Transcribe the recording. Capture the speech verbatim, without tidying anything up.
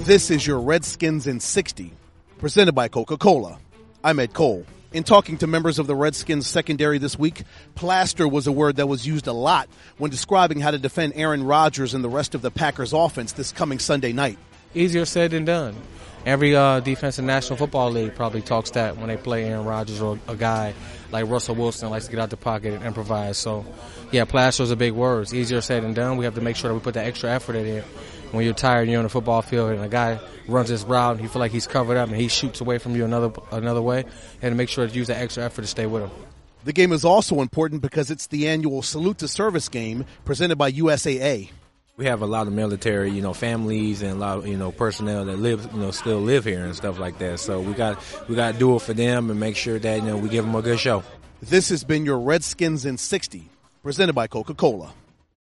This is your Redskins in sixty, presented by Coca-Cola. I'm Ed Cole. In talking to members of the Redskins secondary this week, plaster was a word that was used a lot when describing how to defend Aaron Rodgers and the rest of the Packers offense this coming Sunday night. Easier said than done. Every uh, defense in the National Football League probably talks that when they play Aaron Rodgers or a guy like Russell Wilson likes to get out the pocket and improvise. So, yeah, plaster is a big word. It's easier said than done. We have to make sure that we put that extra effort in it. When you're tired and you're on the football field and a guy runs his route and you feel like he's covered up and he shoots away from you another another way, and to make sure to use that extra effort to stay with him. The game is also important because it's the annual Salute to Service game presented by U S A A. We have a lot of military, you know, families and a lot of, you know, personnel that live, you know, still live here and stuff like that. So we got we got to do it for them and make sure that, you know, we give them a good show. This has been your Redskins in sixty, presented by Coca-Cola.